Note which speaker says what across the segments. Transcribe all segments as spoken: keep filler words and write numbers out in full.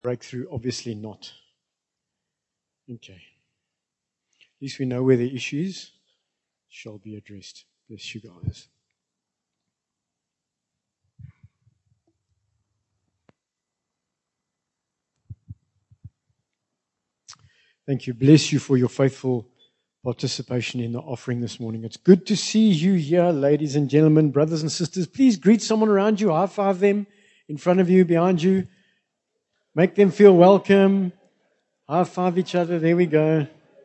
Speaker 1: Breakthrough? Obviously not. Okay. At least we know where the issues shall be addressed. Bless you guys. Thank you. Bless you for your faithful participation in the offering this morning. It's good to see you here, ladies and gentlemen, brothers and sisters. Please greet someone around you, high five them, in front of you, behind you. Make them feel welcome. High five each other. There we go.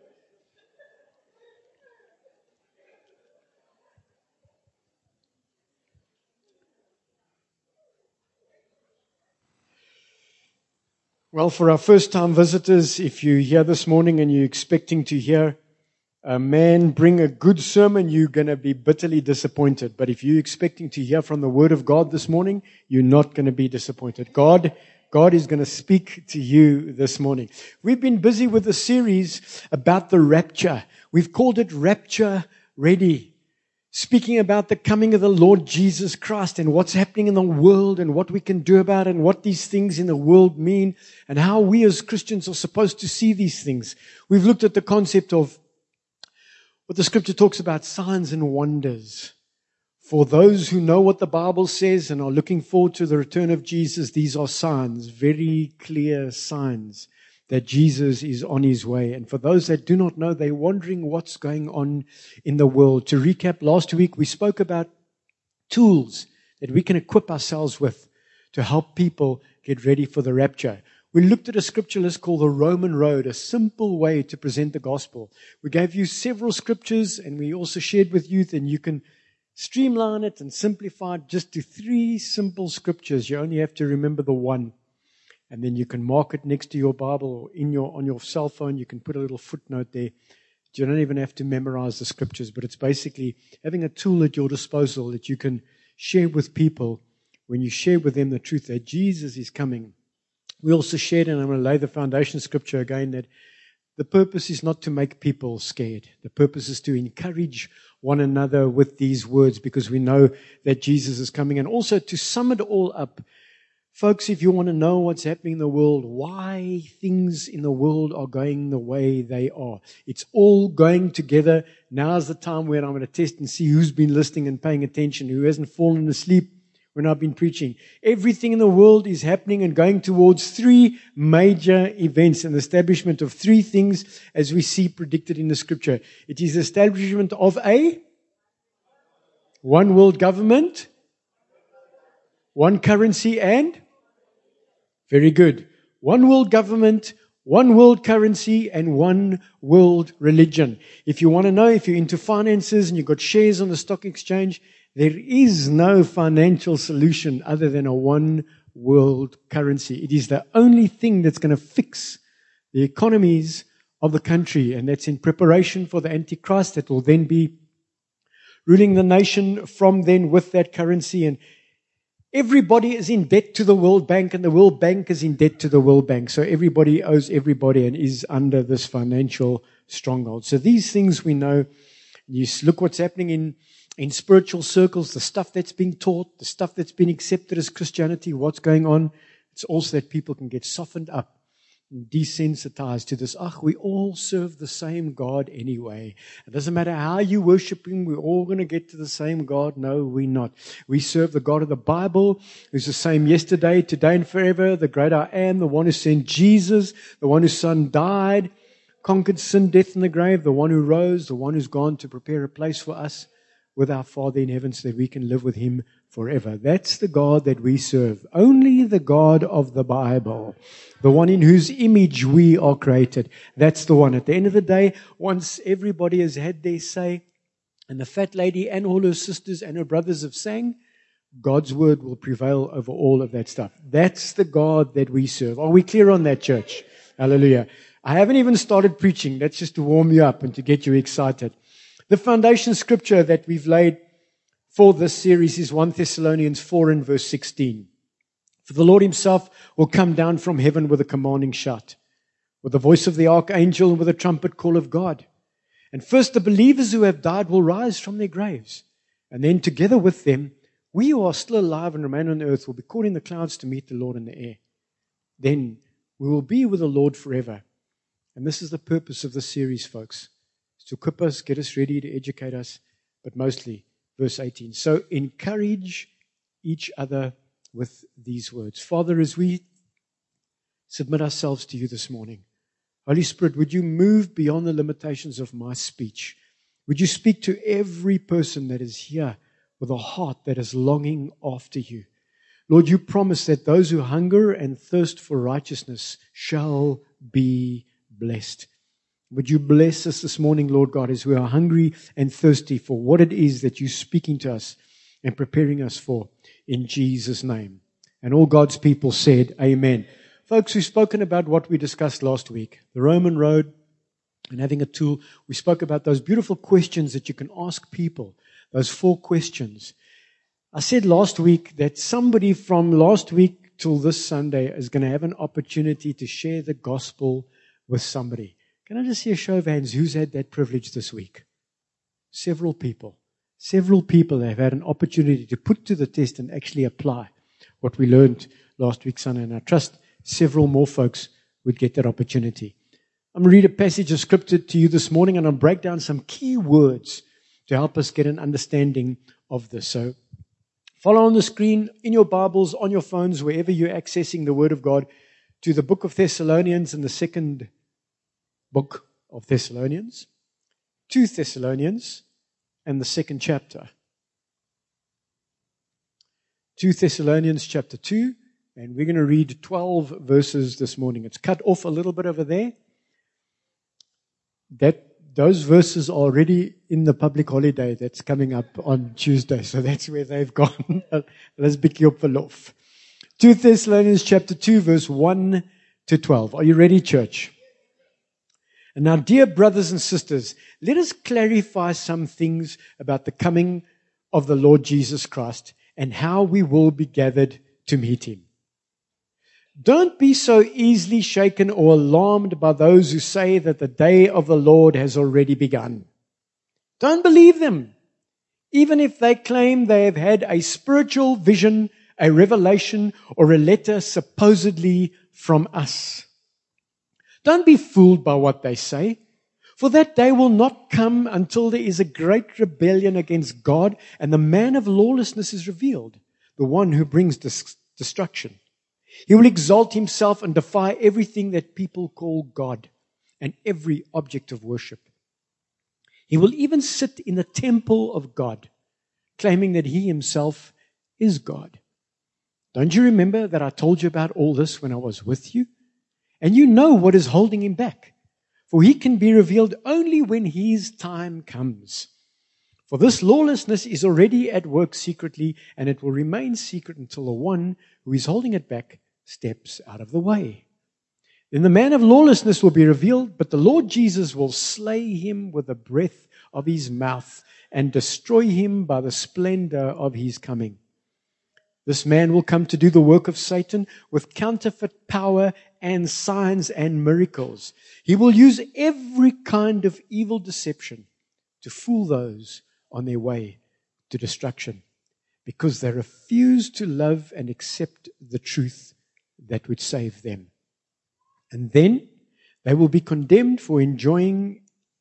Speaker 1: Well, for our first-time visitors, if you're here this morning and you're expecting to hear a man bring a good sermon, you're going to be bitterly disappointed. But if you're expecting to hear from the Word of God this morning, you're not going to be disappointed. God, God is going to speak to you this morning. We've been busy with a series about the rapture. We've called it Rapture Ready. Speaking about the coming of the Lord Jesus Christ and what's happening in the world and what we can do about it and what these things in the world mean and how we as Christians are supposed to see these things. We've looked at the concept of what the scripture talks about, signs and wonders. For those who know what the Bible says and are looking forward to the return of Jesus, these are signs, very clear signs that Jesus is on his way. And for those that do not know, they're wondering what's going on in the world. To recap, last week we spoke about tools that we can equip ourselves with to help people get ready for the rapture. We looked at a scripture list called the Roman Road, a simple way to present the gospel. We gave you several scriptures and we also shared with you that you can streamline it and simplify it just to three simple scriptures. You only have to remember the one. And then you can mark it next to your Bible or in your on your cell phone. You can put a little footnote there. You don't even have to memorize the scriptures, but it's basically having a tool at your disposal that you can share with people when you share with them the truth that Jesus is coming. We also shared, and I'm going to lay the foundation scripture again, that the purpose is not to make people scared. The purpose is to encourage one another with these words because we know that Jesus is coming. And also to sum it all up, folks, if you want to know what's happening in the world, why things in the world are going the way they are, it's all going together. Now's the time where I'm going to test and see who's been listening and paying attention, who hasn't fallen asleep when I've been preaching. Everything in the world is happening and going towards three major events, an establishment of three things as we see predicted in the scripture. It is the establishment of a one world government, one currency, and very good. One world government, one world currency, and one world religion. If you want to know, if you're into finances and you've got shares on the stock exchange, there is no financial solution other than a one world currency. It is the only thing that's going to fix the economies of the country, and that's in preparation for the Antichrist that will then be ruling the nation from then with that currency. And everybody is in debt to the World Bank, and the World Bank is in debt to the World Bank. So everybody owes everybody and is under this financial stronghold. So these things we know. You look what's happening in, in spiritual circles, the stuff that's being taught, the stuff that's been accepted as Christianity, what's going on. It's also that people can get softened up and desensitized to this. Ach, we all serve the same God anyway. It doesn't matter how you worship Him, we're all going to get to the same God. No, we're not. We serve the God of the Bible, who's the same yesterday, today, and forever, the great I Am, the one who sent Jesus, the one whose Son died, conquered sin, death, and the grave, the one who rose, the one who's gone to prepare a place for us with our Father in heaven so that we can live with Him forever. That's the God that we serve. Only the God of the Bible, the one in whose image we are created. That's the one. At the end of the day, once everybody has had their say, and the fat lady and all her sisters and her brothers have sang, God's word will prevail over all of that stuff. That's the God that we serve. Are we clear on that, church? Hallelujah. I haven't even started preaching. That's just to warm you up and to get you excited. The foundation scripture that we've laid for this series is First Thessalonians four and verse sixteen. For the Lord Himself will come down from heaven with a commanding shout, with the voice of the archangel and with a trumpet call of God. And first the believers who have died will rise from their graves. And then together with them, we who are still alive and remain on the earth will be caught in the clouds to meet the Lord in the air. Then We will be with the Lord forever. And this is the purpose of this series, folks. Is to equip us, get us ready, to educate us, but mostly, verse eighteen. So encourage each other with these words. Father, as we submit ourselves to you this morning, Holy Spirit, would you move beyond the limitations of my speech? Would you speak to every person that is here with a heart that is longing after you? Lord, you promise that those who hunger and thirst for righteousness shall be blessed. Would you bless us this morning, Lord God, as we are hungry and thirsty for what it is that you're speaking to us and preparing us for, in Jesus' name. And all God's people said, amen. Folks, we've spoken about what we discussed last week, the Roman road and having a tool. We spoke about those beautiful questions that you can ask people, those four questions. I said last week that somebody from last week till this Sunday is going to have an opportunity to share the gospel with somebody. Can I just see a show of hands? Who's had that privilege this week? Several people. Several people have had an opportunity to put to the test and actually apply what we learned last week Sunday. And I trust several more folks would get that opportunity. I'm going to read a passage of scripture to you this morning, and I'll break down some key words to help us get an understanding of this. So follow on the screen, in your Bibles, on your phones, wherever you're accessing the Word of God, to the book of Thessalonians and the second book of Thessalonians, two Thessalonians, and the second chapter. two Thessalonians chapter two, and we're going to read twelve verses this morning. It's cut off a little bit over there. That those verses are already in the public holiday that's coming up on Tuesday, so that's where they've gone. Let's pick you up for loaf. two Thessalonians chapter two, verse one to twelve. Are you ready, church? And now, dear brothers and sisters, let us clarify some things about the coming of the Lord Jesus Christ and how we will be gathered to meet him. Don't be so easily shaken or alarmed by those who say that the day of the Lord has already begun. Don't believe them, even if they claim they have had a spiritual vision, a revelation, or a letter supposedly from us. Don't be fooled by what they say, for that day will not come until there is a great rebellion against God and the man of lawlessness is revealed, the one who brings dis- destruction. He will exalt himself and defy everything that people call God and every object of worship. He will even sit in the temple of God, claiming that he himself is God. Don't you remember that I told you about all this when I was with you? And you know what is holding him back, for he can be revealed only when his time comes. For this lawlessness is already at work secretly, and it will remain secret until the one who is holding it back steps out of the way. Then the man of lawlessness will be revealed, but the Lord Jesus will slay him with the breath of his mouth and destroy him by the splendor of his coming. This man will come to do the work of Satan with counterfeit power and signs and miracles. He will use every kind of evil deception to fool those on their way to destruction, because they refuse to love and accept the truth that would save them. And then they will be condemned for enjoying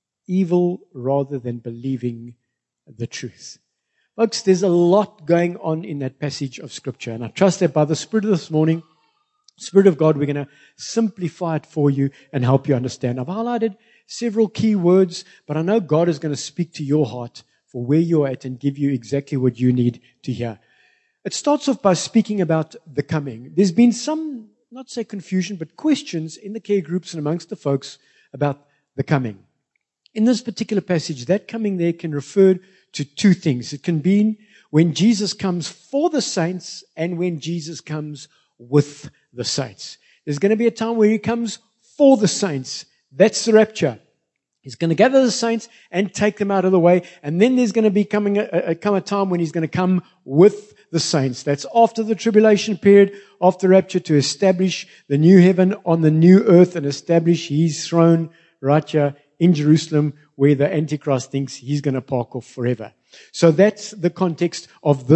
Speaker 1: evil rather than believing the truth. Folks, there's a lot going on in that passage of Scripture, and I trust that by the Spirit of this morning, Spirit of God, we're going to simplify it for you and help you understand. I've highlighted several key words, but I know God is going to speak to your heart for where you're at and give you exactly what you need to hear. It starts off by speaking about the coming. There's been some, not say confusion, but questions in the care groups and amongst the folks about the coming. In this particular passage, that coming there can refer to two things. It can be when Jesus comes for the saints and when Jesus comes with the saints. There's going to be a time where he comes for the saints. That's the rapture. He's going to gather the saints and take them out of the way. And then there's going to be coming a, a, come a time when he's going to come with the saints. That's after the tribulation period, after rapture, to establish the new heaven on the new earth and establish his throne right here in Jerusalem, where the Antichrist thinks he's going to park off forever. So that's the context of this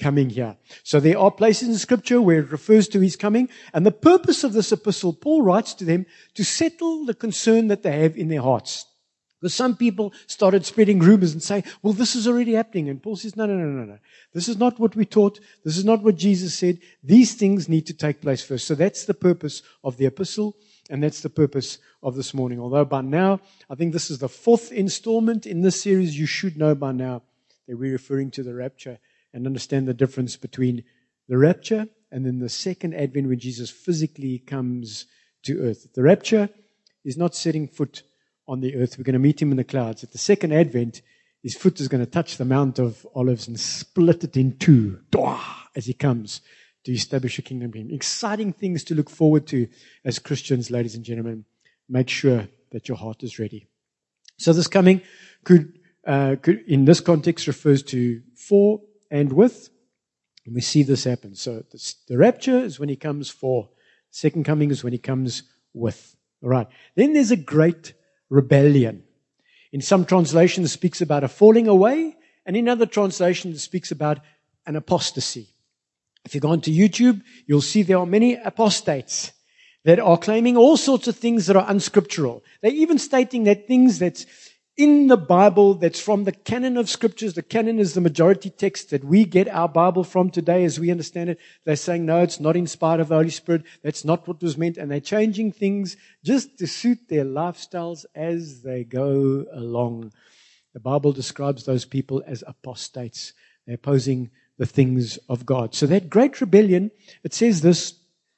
Speaker 1: coming here. So there are places in Scripture where it refers to His coming. And the purpose of this epistle, Paul writes to them to settle the concern that they have in their hearts. Because some people started spreading rumors and say, well, this is already happening. And Paul says, no, no, no, no, no. This is not what we taught. This is not what Jesus said. These things need to take place first. So that's the purpose of the epistle, and that's the purpose of this morning. Although by now, I think this is the fourth installment in this series, you should know by now that we're referring to the rapture and understand the difference between the rapture and then the second advent when Jesus physically comes to earth. The rapture is not setting foot on the earth. We're going to meet Him in the clouds. At the second advent, His foot is going to touch the Mount of Olives and split it in two as He comes to establish a kingdom. Exciting things to look forward to as Christians, ladies and gentlemen. Make sure that your heart is ready. So this coming could, uh, could in this context, refers to for and with. And we see this happen. So this, the rapture is when He comes for. Second coming is when He comes with. All right. Then there's a great rebellion. In some translations, it speaks about a falling away, and in other translations, it speaks about an apostasy. If you go onto YouTube, you'll see there are many apostates that are claiming all sorts of things that are unscriptural. They're even stating that things that's in the Bible, that's from the canon of scriptures, the canon is the majority text that we get our Bible from today as we understand it. They're saying, no, it's not inspired of the Holy Spirit. That's not what was meant. And they're changing things just to suit their lifestyles as they go along. The Bible describes those people as apostates. They're opposing the things of God. So that great rebellion, it says this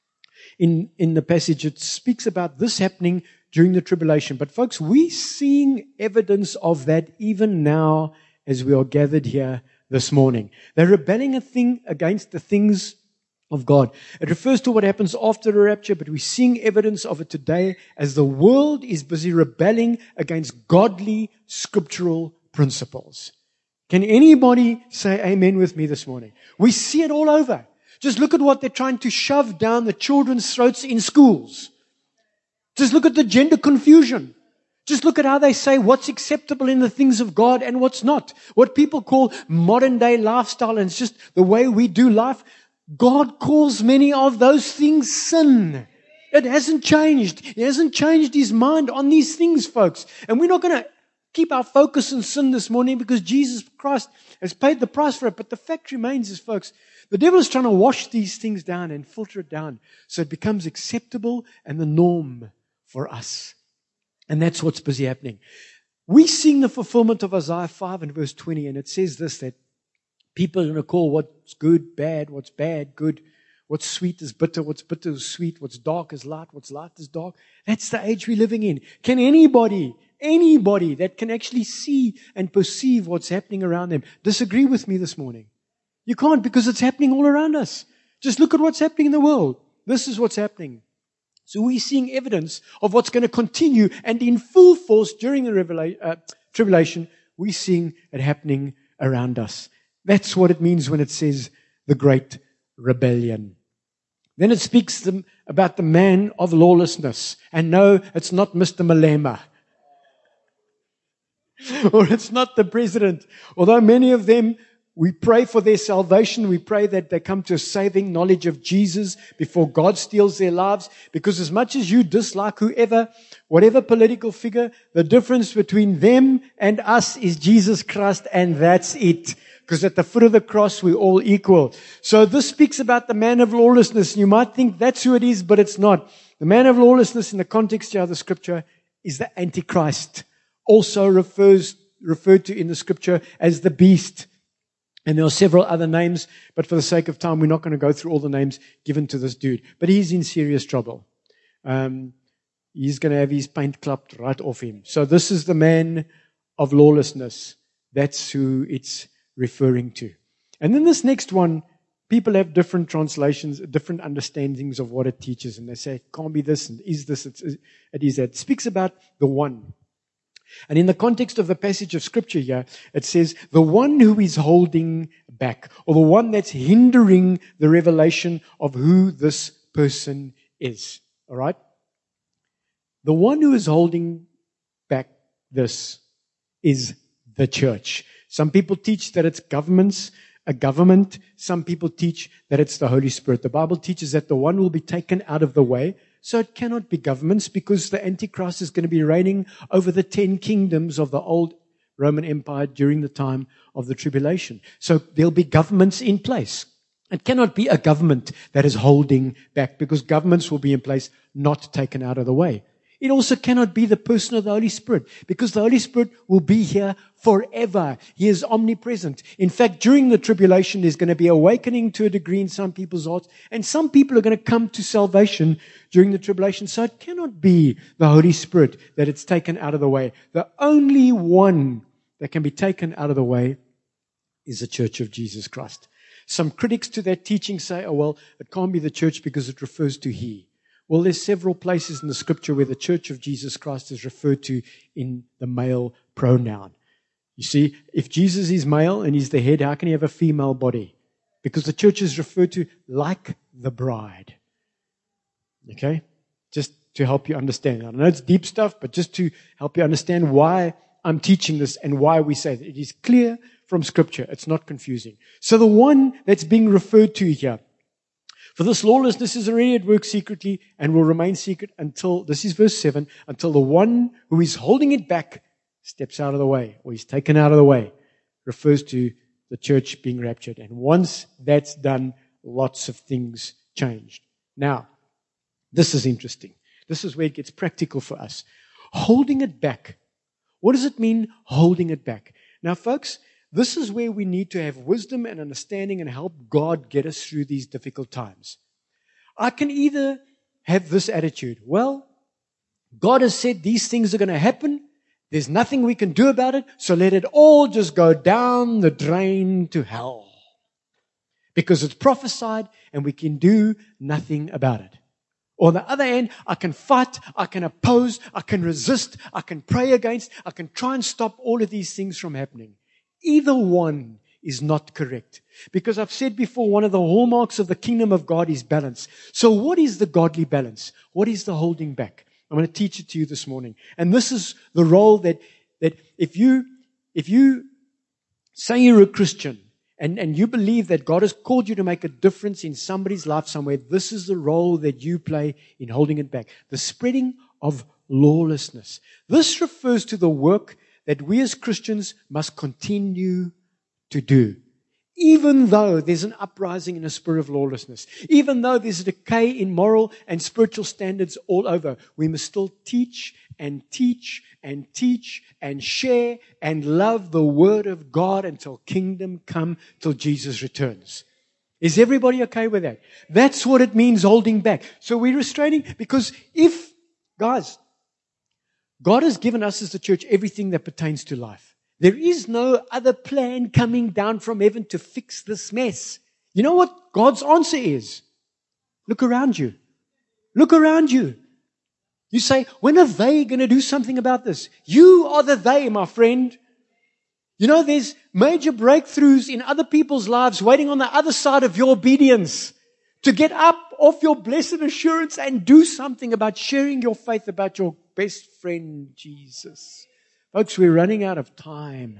Speaker 1: in, in the passage, it speaks about this happening during the tribulation. But folks, we're seeing evidence of that even now as we are gathered here this morning. They're rebelling a thing against the things of God. It refers to what happens after the rapture, but we're seeing evidence of it today as the world is busy rebelling against godly scriptural principles. Can anybody say amen with me this morning? We see it all over. Just look at what they're trying to shove down the children's throats in schools. Just look at the gender confusion. Just look at how they say what's acceptable in the things of God and what's not. What people call modern day lifestyle, and it's just the way we do life. God calls many of those things sin. It hasn't changed. He hasn't changed His mind on these things, folks. And we're not going to keep our focus on sin this morning because Jesus Christ has paid the price for it. But the fact remains is, folks, the devil is trying to wash these things down and filter it down so it becomes acceptable and the norm for us. And that's what's busy happening. We're seeing the fulfillment of Isaiah five and verse twenty, and it says this, that people are going to call what's good bad, what's bad good, what's sweet is bitter, what's bitter is sweet, what's dark is light, what's light is dark. That's the age we're living in. Can anybody, anybody that can actually see and perceive what's happening around them disagree with me this morning? You can't, because it's happening all around us. Just look at what's happening in the world. This is what's happening. So we're seeing evidence of what's going to continue, and in full force during the revela- uh, tribulation, we're seeing it happening around us. That's what it means when it says the great rebellion. Then it speaks them about the man of lawlessness. And no, it's not Mister Malema. Or it's not the president. Although many of them, we pray for their salvation. We pray that they come to a saving knowledge of Jesus before God steals their lives. Because as much as you dislike whoever, whatever political figure, the difference between them and us is Jesus Christ, and that's it. Because at the foot of the cross, we're all equal. So this speaks about the man of lawlessness. You might think that's who it is, but it's not. The man of lawlessness in the context here of the scripture is the Antichrist. Also refers, referred to in the scripture as the beast. And there are several other names, but for the sake of time, we're not going to go through all the names given to this dude. But he's in serious trouble. Um, he's going to have his paint clapped right off him. So this is the man of lawlessness. That's who it's referring to. And then this next one, people have different translations, different understandings of what it teaches. And they say, it can't be this, and is this, it's, it is that. It speaks about the one. And in the context of the passage of scripture here, it says the one who is holding back, or the one that's hindering the revelation of who this person is. All right? The one who is holding back this is the church. Some people teach that it's governments. a government. Some people teach that it's the Holy Spirit. The Bible teaches that the one will be taken out of the way. So it cannot be governments because the Antichrist is going to be reigning over the ten kingdoms of the old Roman Empire during the time of the tribulation. So there'll be governments in place. It cannot be a government that is holding back because governments will be in place, not taken out of the way. It also cannot be the person of the Holy Spirit because the Holy Spirit will be here forever. He is omnipresent. In fact, during the tribulation, there's going to be awakening to a degree in some people's hearts, and some people are going to come to salvation during the tribulation. So it cannot be the Holy Spirit that it's taken out of the way. The only one that can be taken out of the way is the Church of Jesus Christ. Some critics to that teaching say, oh, well, it can't be the church because it refers to He. Well, there's several places in the scripture where the Church of Jesus Christ is referred to in the male pronoun. You see, if Jesus is male and He's the head, how can He have a female body? Because the church is referred to like the bride. Okay? Just to help you understand. I know it's deep stuff, but just to help you understand why I'm teaching this and why we say that. It is clear from scripture. It's not confusing. So the one that's being referred to here, for this lawlessness is already at work secretly and will remain secret until, this is verse seven, until the one who is holding it back steps out of the way, or is taken out of the way, refers to the church being raptured. And once that's done, lots of things changed. Now, this is interesting. This is where it gets practical for us. Holding it back. What does it mean, holding it back? Now, folks, this is where we need to have wisdom and understanding and help God get us through these difficult times. I can either have this attitude, well, God has said these things are going to happen. There's nothing we can do about it, so let it all just go down the drain to hell. Because it's prophesied and we can do nothing about it. Or on the other hand, I can fight, I can oppose, I can resist, I can pray against, I can try and stop all of these things from happening. Either one is not correct. Because I've said before, one of the hallmarks of the kingdom of God is balance. So what is the godly balance? What is the holding back? I'm going to teach it to you this morning. And this is the role that, that if you, if you say you're a Christian and, and you believe that God has called you to make a difference in somebody's life somewhere, this is the role that you play in holding it back. The spreading of lawlessness. This refers to the work that we as Christians must continue to do. Even though there's an uprising in a spirit of lawlessness, even though there's a decay in moral and spiritual standards all over, we must still teach and teach and teach and share and love the Word of God until kingdom come, till Jesus returns. Is everybody okay with that? That's what it means holding back. So we're restraining, because if, guys, God has given us as the church everything that pertains to life. There is no other plan coming down from heaven to fix this mess. You know what God's answer is? Look around you. Look around you. You say, when are they going to do something about this? You are the they, my friend. You know, there's major breakthroughs in other people's lives waiting on the other side of your obedience to get up off your blessed assurance and do something about sharing your faith about your best friend, Jesus. Folks, we're running out of time.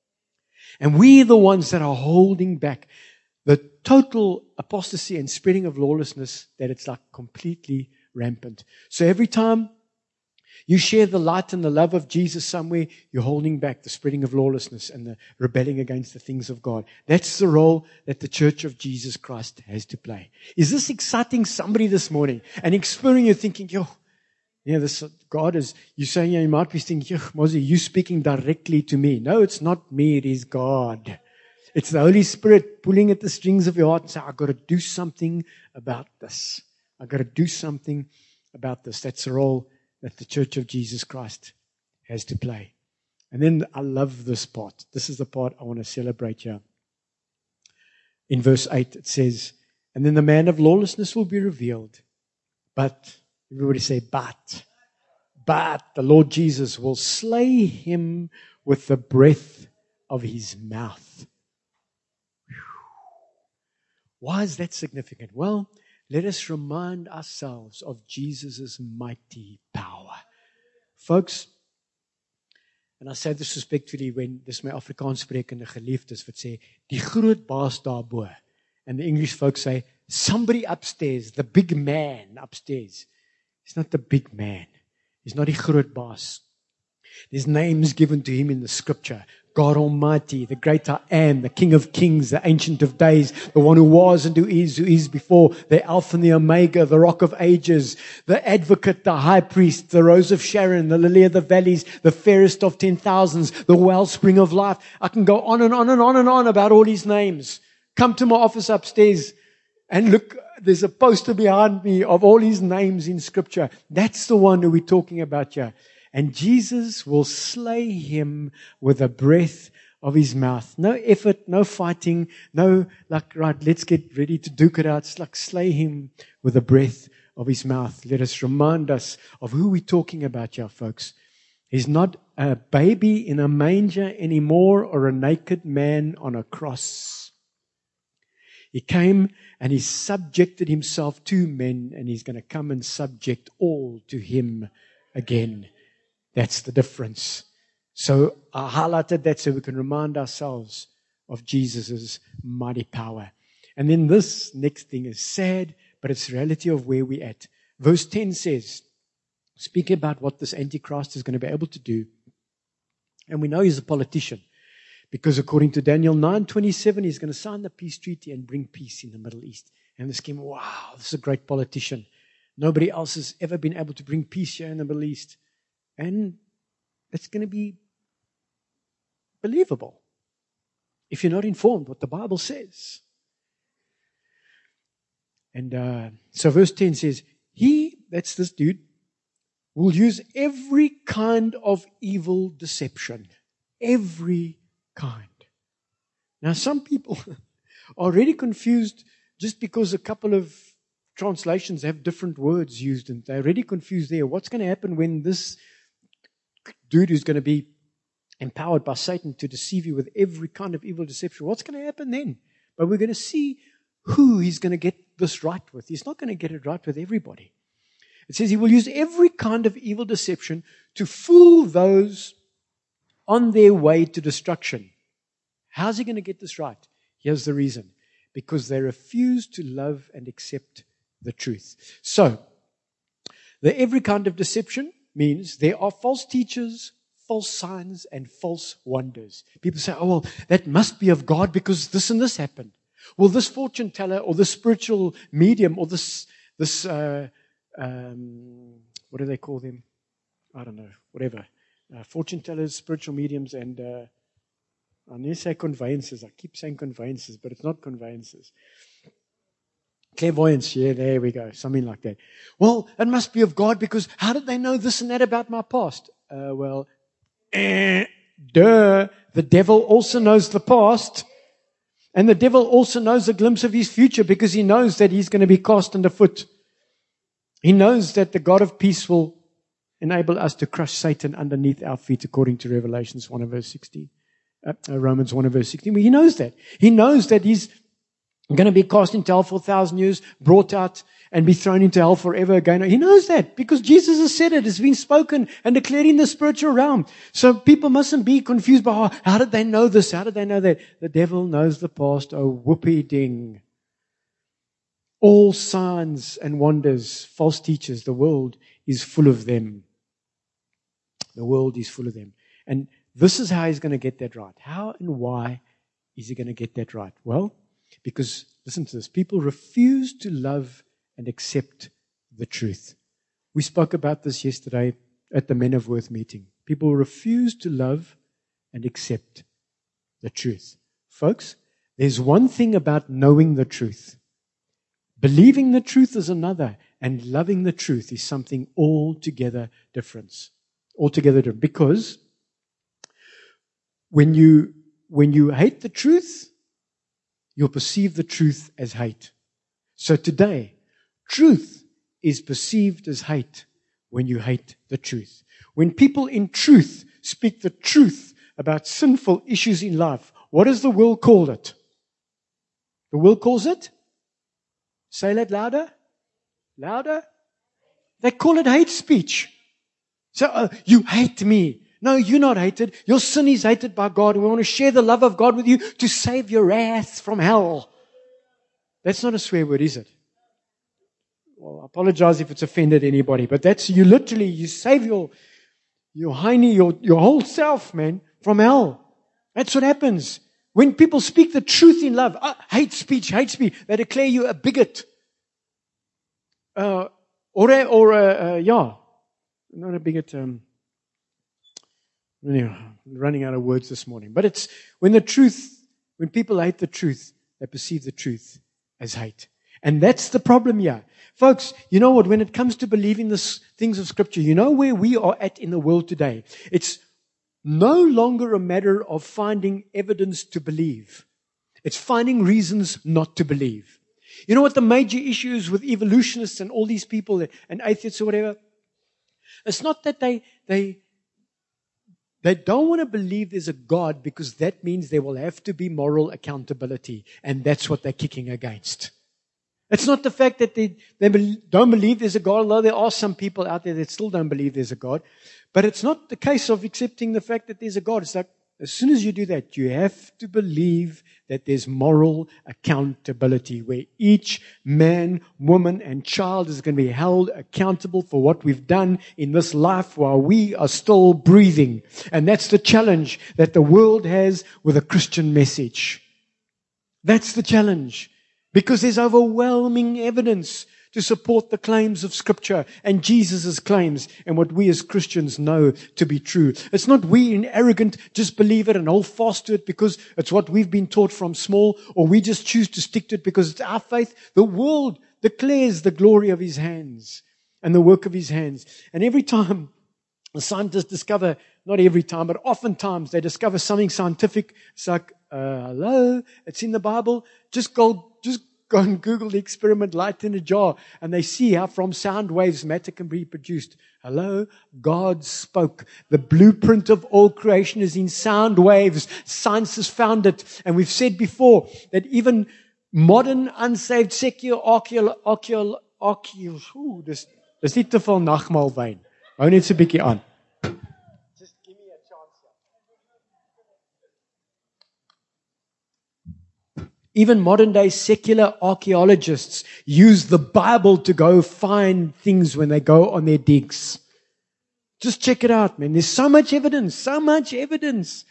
Speaker 1: And we're the ones that are holding back the total apostasy and spreading of lawlessness, that it's like completely rampant. So every time you share the light and the love of Jesus somewhere, you're holding back the spreading of lawlessness and the rebelling against the things of God. That's the role that the Church of Jesus Christ has to play. Is this exciting somebody this morning? And experiencing, you're thinking, yo, yeah, this God is, you're saying, yeah, you might be thinking, yo, Moses, you speaking directly to me. No, it's not me, it is God. It's the Holy Spirit pulling at the strings of your heart and saying, I've got to do something about this. I've got to do something about this. That's the role that the Church of Jesus Christ has to play. And then I love this part. This is the part I want to celebrate here. In verse eight, it says, and then the man of lawlessness will be revealed. But, everybody say, but, but the Lord Jesus will slay him with the breath of his mouth. Why is that significant? Well, let us remind ourselves of Jesus' mighty power. Folks, En I say this respectfully when dis my Afrikaans sprekende geliefdes wat sê, die groot baas daarbo. And the English folks say, somebody upstairs, the big man upstairs. He's not the big man. He's not die groot baas. There's names given to him in the scripture. God Almighty, the great I am, the King of Kings, the Ancient of Days, the one who was and who is, who is before, the Alpha and the Omega, the Rock of Ages, the Advocate, the High Priest, the Rose of Sharon, the Lily of the Valleys, the fairest of ten thousands, the Wellspring of Life. I can go on and on and on and on about all his names. Come to my office upstairs and look, there's a poster behind me of all his names in Scripture. That's the one who we're talking about here. And Jesus will slay him with a breath of his mouth. No effort, no fighting, no like, right, let's get ready to duke it out. It's like slay him with a breath of his mouth. Let us remind us of who we're talking about here, folks. He's not a baby in a manger anymore or a naked man on a cross. He came and he subjected himself to men, and he's going to come and subject all to him again. That's the difference. So I highlighted that so we can remind ourselves of Jesus' mighty power. And then this next thing is sad, but it's the reality of where we're at. Verse ten says, speaking about what this Antichrist is going to be able to do. And we know he's a politician, because according to Daniel nine twenty-seven, he's going to sign the peace treaty and bring peace in the Middle East. And the scheme, wow, this is a great politician. Nobody else has ever been able to bring peace here in the Middle East. And it's going to be believable if you're not informed what the Bible says. And uh, so verse ten says, he, that's this dude, will use every kind of evil deception. Every kind. Now some people are already confused just because a couple of translations have different words used, and they're already confused there. What's going to happen when this dude who's going to be empowered by Satan to deceive you with every kind of evil deception, what's going to happen then? But we're going to see who he's going to get this right with. He's not going to get it right with everybody. It says he will use every kind of evil deception to fool those on their way to destruction. How's he going to get this right? Here's the reason. Because they refuse to love and accept the truth. So, the every kind of deception means there are false teachers, false signs, and false wonders. People say, oh, well, that must be of God because this and this happened. Well, this fortune teller or this spiritual medium or this, this uh, um, what do they call them? I don't know, whatever. Uh, fortune tellers, spiritual mediums, and uh, I need to say conveyances. I keep saying conveyances, but it's not conveyances. Clairvoyance, yeah, there we go. Something like that. Well, it must be of God because how did they know this and that about my past? Uh, well, eh, duh. The devil also knows the past. And the devil also knows a glimpse of his future because he knows that he's going to be cast underfoot. He knows that the God of peace will enable us to crush Satan underneath our feet according to Revelations one and verse sixteen. Uh, Romans one and verse sixteen. He knows that. He knows that he's going to be cast into hell for a thousand years, brought out and be thrown into hell forever again. He knows that because Jesus has said it. It's been spoken and declared in the spiritual realm. So people mustn't be confused by, oh, how did they know this? How did they know that? The devil knows the past. Oh, whoopee ding. All signs and wonders, false teachers, the world is full of them. The world is full of them. And this is how he's going to get that right. How and why is he going to get that right? Well, because, listen to this, people refuse to love and accept the truth. We spoke about this yesterday at the Men of Worth meeting. People refuse to love and accept the truth. Folks, there's one thing about knowing the truth. Believing the truth is another, and loving the truth is something altogether different. Altogether different. Because when you, when you hate the truth, you'll perceive the truth as hate. So today, truth is perceived as hate when you hate the truth. When people in truth speak the truth about sinful issues in life, what does the world call it? The world calls it? Say that louder. Louder. They call it hate speech. So, uh, you hate me. No, you're not hated. Your sin is hated by God. And we want to share the love of God with you to save your ass from hell. That's not a swear word, is it? Well, I apologize if it's offended anybody, but that's, you literally, you save your, your hiney, your, your whole self, man, from hell. That's what happens. When people speak the truth in love, uh, hate speech, hate speech, they declare you a bigot. Uh, or, a, or a, uh, yeah, not a bigot, um, anyway, I'm running out of words this morning. But it's when the truth, when people hate the truth, they perceive the truth as hate. And that's the problem here. Folks, you know what? When it comes to believing the things of Scripture, you know where we are at in the world today. It's no longer a matter of finding evidence to believe. It's finding reasons not to believe. You know what the major issue is with evolutionists and all these people and atheists or whatever? It's not that they, they, they don't want to believe there's a God because that means there will have to be moral accountability. And that's what they're kicking against. It's not the fact that they, they don't believe there's a God, although there are some people out there that still don't believe there's a God. But it's not the case of accepting the fact that there's a God. It's like, as soon as you do that, you have to believe that there's moral accountability, where each man, woman, and child is going to be held accountable for what we've done in this life while we are still breathing. And that's the challenge that the world has with a Christian message. That's the challenge. Because there's overwhelming evidence to support the claims of Scripture and Jesus' claims and what we as Christians know to be true. It's not we in arrogant just believe it and hold fast to it because it's what we've been taught from small, or we just choose to stick to it because it's our faith. The world declares the glory of His hands and the work of His hands. And every time the scientists discover, not every time, but oftentimes they discover something scientific, it's like, uh, hello, it's in the Bible, just go Just go and Google the experiment light in a jar, and they see how from sound waves matter can be produced. Hello? God spoke. The blueprint of all creation is in sound waves. Science has found it. And we've said before that even modern unsaved secular archaeological, archaeological, dis, dis nie te veel nagmaalwyn. Hou net so 'n bietjie aan. Just give me a chance here. Even modern day secular archaeologists use the Bible to go find things when they go on their digs. Just check it out, man. There's so much evidence, so much evidence.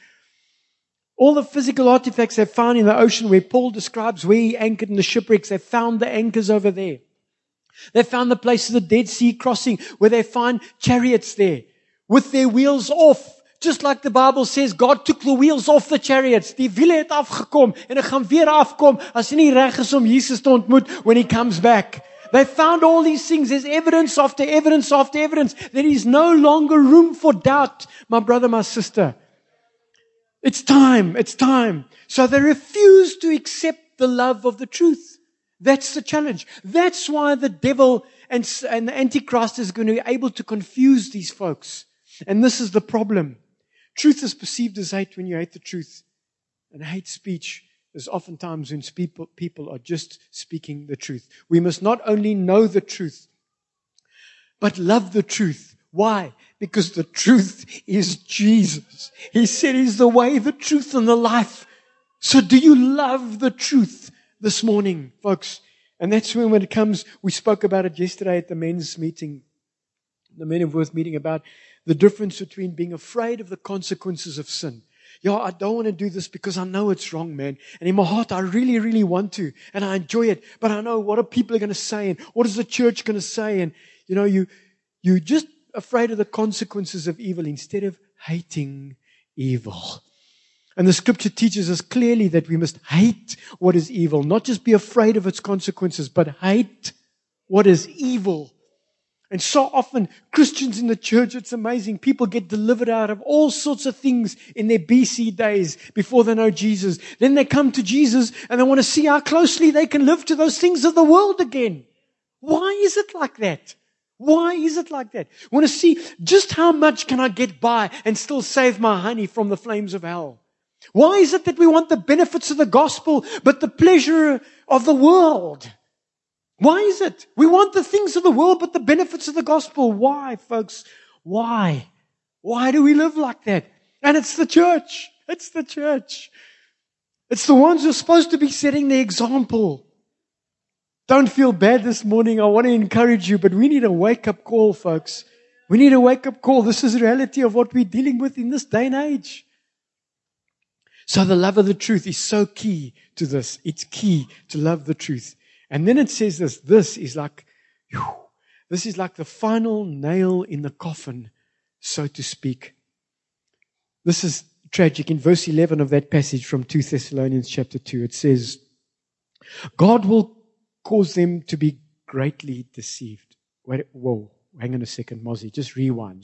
Speaker 1: All the physical artifacts they found in the ocean where Paul describes where he anchored in the shipwrecks, they found the anchors over there. They found the place of the Dead Sea crossing where they find chariots there with their wheels off. Just like the Bible says, God took the wheels off the chariots. Die wiele het afgekom en hy gaan weer afkom as hy nie reg is om Jesus te ontmoet when He comes back. They found all these things. There's evidence after evidence after evidence. There is no longer room for doubt, my brother, my sister. It's time. It's time. So they refuse to accept the love of the truth. That's the challenge. That's why the devil and, and the Antichrist is going to be able to confuse these folks. And this is the problem. Truth is perceived as hate when you hate the truth. And hate speech is oftentimes when people, people are just speaking the truth. We must not only know the truth, but love the truth. Why? Because the truth is Jesus. He said He's the way, the truth, and the life. So do you love the truth this morning, folks? And that's when, when it comes, we spoke about it yesterday at the men's meeting, the Men of Worth meeting, about the difference between being afraid of the consequences of sin. Yeah, I don't want to do this because I know it's wrong, man. And in my heart, I really, really want to. And I enjoy it. But I know what are people going to say and what is the church going to say? And, you know, you, you're just afraid of the consequences of evil instead of hating evil. And the Scripture teaches us clearly that we must hate what is evil. Not just be afraid of its consequences, but hate what is evil. And so often, Christians in the church, it's amazing. People get delivered out of all sorts of things in their B C days before they know Jesus. Then they come to Jesus and they want to see how closely they can live to those things of the world again. Why is it like that? Why is it like that? I want to see just how much can I get by and still save my honey from the flames of hell? Why is it that we want the benefits of the gospel but the pleasure of the world? Why is it? We want the things of the world, but the benefits of the gospel. Why, folks? Why? Why do we live like that? And it's the church. It's the church. It's the ones who are supposed to be setting the example. Don't feel bad this morning. I want to encourage you, but we need a wake-up call, folks. We need a wake-up call. This is the reality of what we're dealing with in this day and age. So the love of the truth is so key to this. It's key to love the truth. And then it says this. This is like, whew, this is like the final nail in the coffin, so to speak. This is tragic. In verse eleven of that passage from Second Thessalonians chapter two, it says, God will cause them to be greatly deceived. Wait, whoa, hang on a second, Mozzie, just rewind.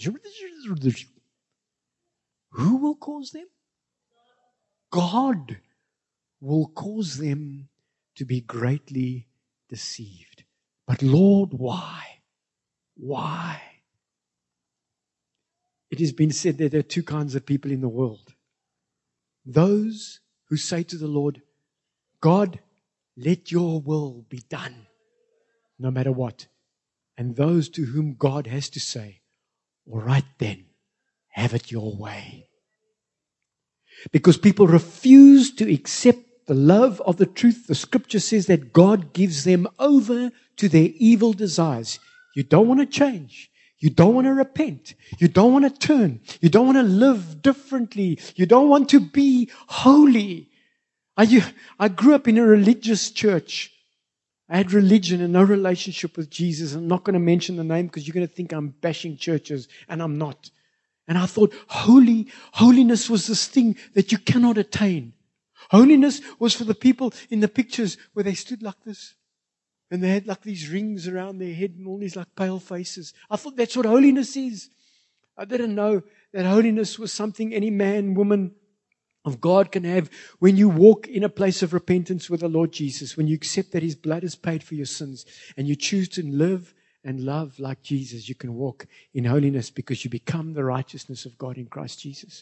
Speaker 1: Who will cause them? God will cause them to be greatly deceived. But Lord, why? Why? It has been said that there are two kinds of people in the world. Those who say to the Lord, God, let your will be done, no matter what. And those to whom God has to say, all right then, have it your way. Because people refuse to accept the love of the truth. The scripture says that God gives them over to their evil desires. You don't want to change. You don't want to repent. You don't want to turn. You don't want to live differently. You don't want to be holy. I, I grew up in a religious church. I had religion and no relationship with Jesus. I'm not going to mention the name because you're going to think I'm bashing churches, and I'm not. And I thought holy, holiness was this thing that you cannot attain. Holiness was for the people in the pictures where they stood like this. And they had like these rings around their head and all these like pale faces. I thought that's what holiness is. I didn't know that holiness was something any man, woman of God can have when you walk in a place of repentance with the Lord Jesus, when you accept that His blood has paid for your sins and you choose to live and love like Jesus. You can walk in holiness because you become the righteousness of God in Christ Jesus.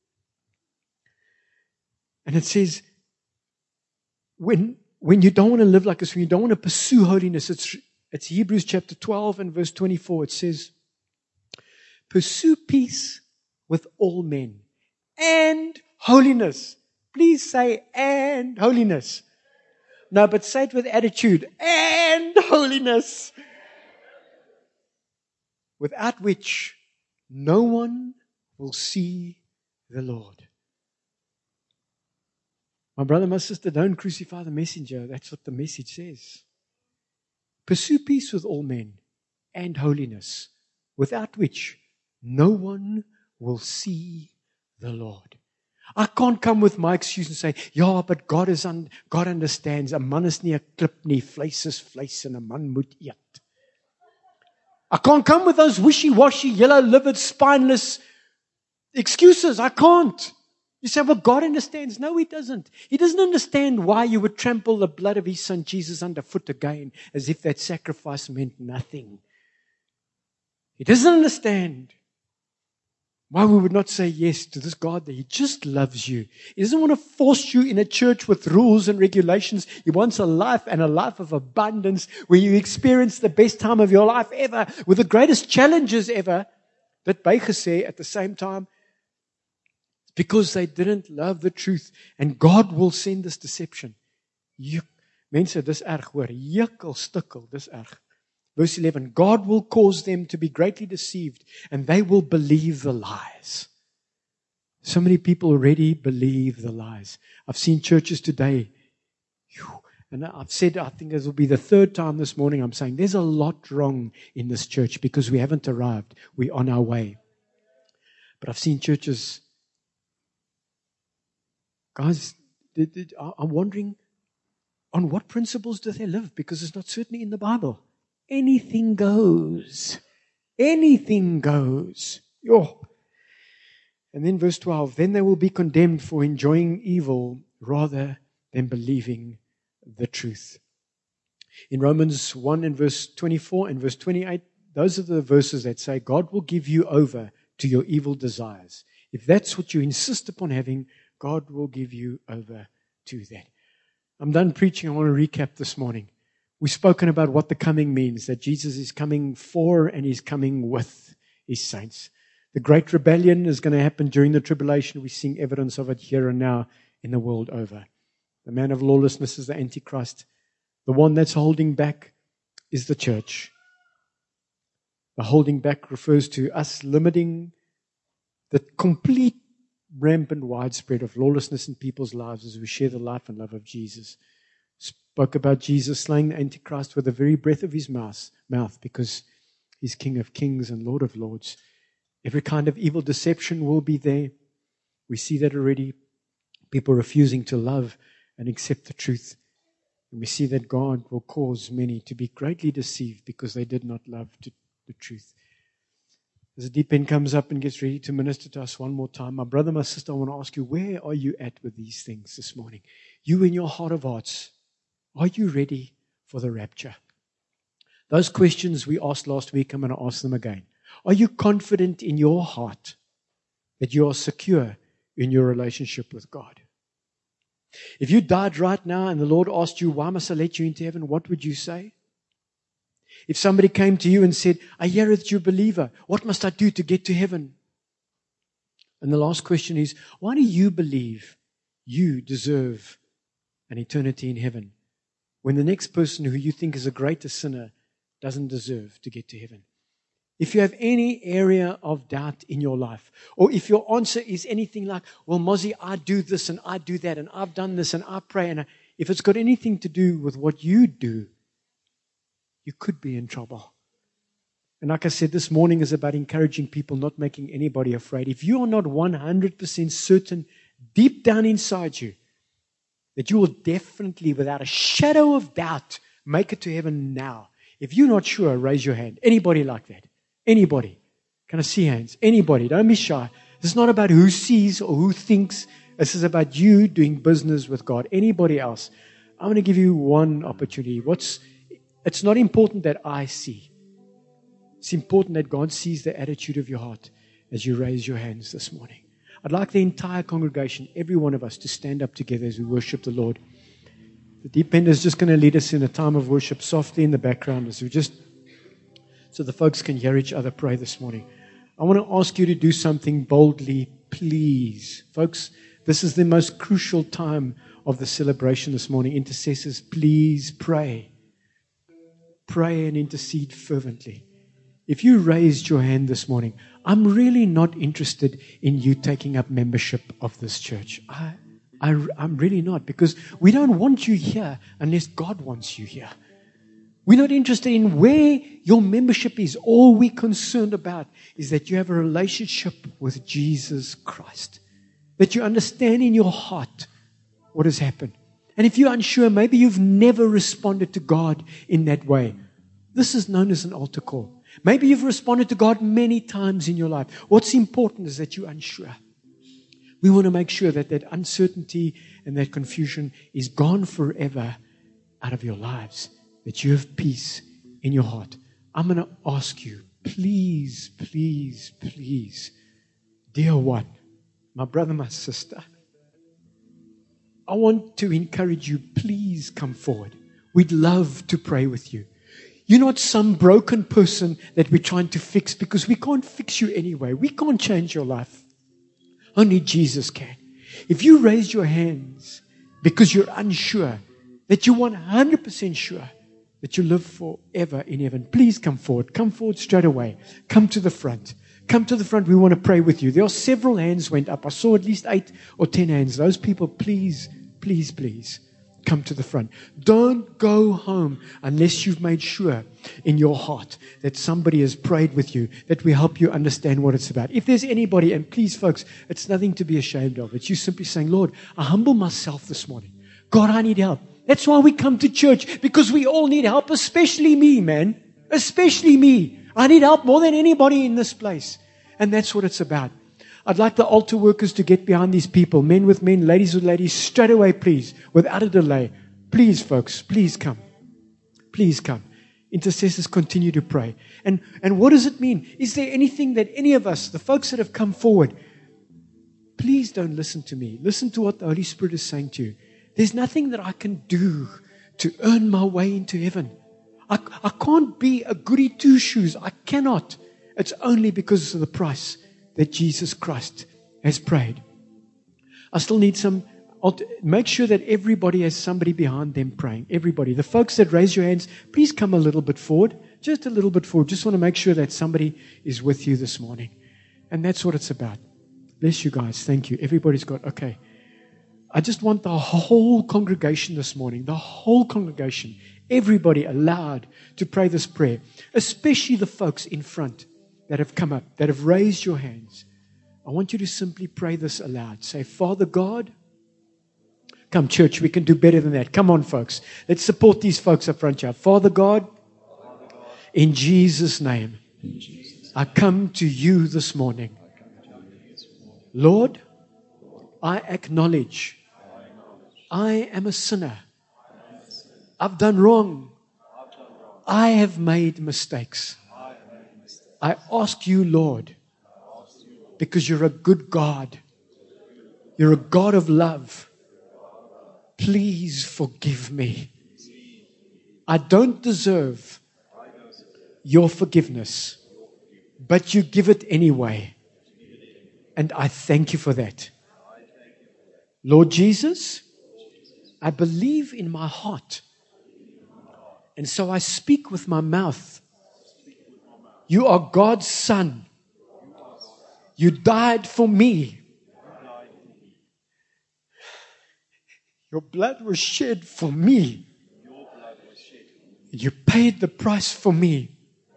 Speaker 1: And it says, when When you don't want to live like this, when you don't want to pursue holiness, it's, it's Hebrews chapter twelve and verse twenty-four. It says, pursue peace with all men and holiness. Please say, and holiness. No, but say it with attitude. And holiness. Without which no one will see the Lord. My brother, my sister, don't crucify the messenger. That's what the message says. Pursue peace with all men and holiness, without which no one will see the Lord. I can't come with my excuse and say, ja, but God is un- God understands. 'n man is nie 'n klip nie, vleis is vleis en 'n man moet eet. I can't come with those wishy-washy, yellow-livered, spineless excuses. I can't. You say, well, God understands. No, He doesn't. He doesn't understand why you would trample the blood of His Son Jesus underfoot again, as if that sacrifice meant nothing. He doesn't understand why we would not say yes to this God that He just loves you. He doesn't want to force you in a church with rules and regulations. He wants a life and a life of abundance where you experience the best time of your life ever with the greatest challenges ever. That bygesê at the same time, because they didn't love the truth. And God will send this deception. Juk, mense, dis erg hoor. Jukkel, stukkel, dis erg. Verse eleven, God will cause them to be greatly deceived and they will believe the lies. So many people already believe the lies. I've seen churches today, and I've said, I think this will be the third time this morning I'm saying, there's a lot wrong in this church because we haven't arrived. We're on our way. But I've seen churches, guys, I'm wondering, on what principles do they live? Because it's not certainly in the Bible. Anything goes. Anything goes. Yo. And then verse twelve, then they will be condemned for enjoying evil rather than believing the truth. In Romans one and verse twenty-four and verse twenty-eight, those are the verses that say God will give you over to your evil desires. If that's what you insist upon having, God will give you over to that. I'm done preaching. I want to recap this morning. We've spoken about what the coming means, that Jesus is coming for and He's coming with His saints. The great rebellion is going to happen during the tribulation. We're seeing evidence of it here and now in the world over. The man of lawlessness is the Antichrist. The one that's holding back is the church. The holding back refers to us limiting the complete rampant widespread of lawlessness in people's lives as we share the life and love of Jesus. Spoke about Jesus slaying the Antichrist with the very breath of his mouth, mouth because he's King of kings and Lord of lords. Every kind of evil deception will be there. We see that already. People refusing to love and accept the truth. And we see that God will cause many to be greatly deceived because they did not love to, the truth. As the deep end comes up and gets ready to minister to us one more time, my brother, my sister, I want to ask you, where are you at with these things this morning? You in your heart of hearts, are you ready for the rapture? Those questions we asked last week, I'm going to ask them again. Are you confident in your heart that you are secure in your relationship with God? If you died right now and the Lord asked you, why must I let you into heaven? What would you say? If somebody came to you and said, I hear that you're a believer. What must I do to get to heaven? And the last question is, why do you believe you deserve an eternity in heaven when the next person who you think is a greater sinner doesn't deserve to get to heaven? If you have any area of doubt in your life, or if your answer is anything like, well, Mozzie, I do this and I do that and I've done this and I pray, and I, if it's got anything to do with what you do, you could be in trouble. And like I said, this morning is about encouraging people, not making anybody afraid. If you are not one hundred percent certain deep down inside you that you will definitely, without a shadow of doubt, make it to heaven now. If you're not sure, raise your hand. Anybody like that? Anybody? Can I see hands? Anybody? Don't be shy. This is not about who sees or who thinks. This is about you doing business with God. Anybody else? I'm going to give you one opportunity. What's It's not important that I see. It's important that God sees the attitude of your heart as you raise your hands this morning. I'd like the entire congregation, every one of us, to stand up together as we worship the Lord. The deep end is just going to lead us in a time of worship softly in the background as we just, so the folks can hear each other pray this morning. I want to ask you to do something boldly, please. Folks, this is the most crucial time of the celebration this morning. Intercessors, please pray. Pray and intercede fervently. If you raised your hand this morning, I'm really not interested in you taking up membership of this church. I, I, I'm really not, because we don't want you here unless God wants you here. We're not interested in where your membership is. All we're concerned about is that you have a relationship with Jesus Christ, that you understand in your heart what has happened. And if you're unsure, maybe you've never responded to God in that way. This is known as an altar call. Maybe you've responded to God many times in your life. What's important is that you're unsure. We want to make sure that that uncertainty and that confusion is gone forever out of your lives, that you have peace in your heart. I'm going to ask you, please, please, please, dear one, my brother, my sister, I want to encourage you, please come forward. We'd love to pray with you. You're not some broken person that we're trying to fix, because we can't fix you anyway. We can't change your life. Only Jesus can. If you raise your hands because you're unsure, that you're one hundred percent sure that you live forever in heaven, please come forward. Come forward straight away. Come to the front. Come to the front. We want to pray with you. There are several hands went up. I saw at least eight or ten hands. Those people, please, please, please come to the front. Don't go home unless you've made sure in your heart that somebody has prayed with you, that we help you understand what it's about. If there's anybody, and please, folks, it's nothing to be ashamed of. It's you simply saying, Lord, I humble myself this morning. God, I need help. That's why we come to church, because we all need help, especially me, man. Especially me. I need help more than anybody in this place. And that's what it's about. I'd like the altar workers to get behind these people, men with men, ladies with ladies, straight away, please, without a delay. Please, folks, please come. Please come. Intercessors, continue to pray. And, and what does it mean? Is there anything that any of us, the folks that have come forward, please don't listen to me. Listen to what the Holy Spirit is saying to you. There's nothing that I can do to earn my way into heaven. I, I can't be a goody two-shoes. I cannot. It's only because of the price that Jesus Christ has prayed. I still need some, I'll make sure that everybody has somebody behind them praying. Everybody. The folks that raise your hands, please come a little bit forward. Just a little bit forward. Just want to make sure that somebody is with you this morning. And that's what it's about. Bless you guys. Thank you. Everybody's got, okay. I just want the whole congregation this morning, the whole congregation, everybody allowed to pray this prayer, especially the folks in front that have come up, that have raised your hands. I want you to simply pray this aloud. Say, Father God, come church, we can do better than that. Come on, folks. Let's support these folks up front here. Father God, in Jesus' name, I come to you this morning. Lord, I acknowledge I am a sinner. I've done wrong. I have made mistakes. I ask you, Lord, because you're a good God. You're a God of love. Please forgive me. I don't deserve your forgiveness, but you give it anyway. And I thank you for that. Lord Jesus, I believe in my heart. And so I speak with my mouth. You are God's Son. You died for me. Your blood was shed for me. You paid the price for me.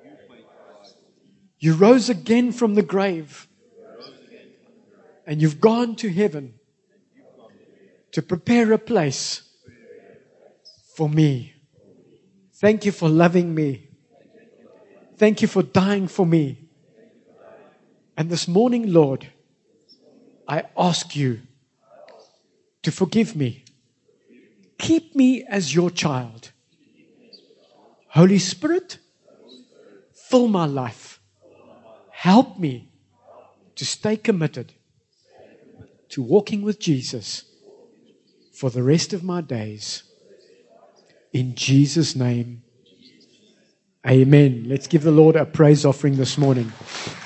Speaker 1: You rose again from the grave. And you've gone to heaven to prepare a place for me. Thank you for loving me. Thank you for dying for me. And this morning, Lord, I ask you to forgive me. Keep me as your child. Holy Spirit, fill my life. Help me to stay committed to walking with Jesus for the rest of my days. In Jesus' name, amen. Let's give the Lord a praise offering this morning.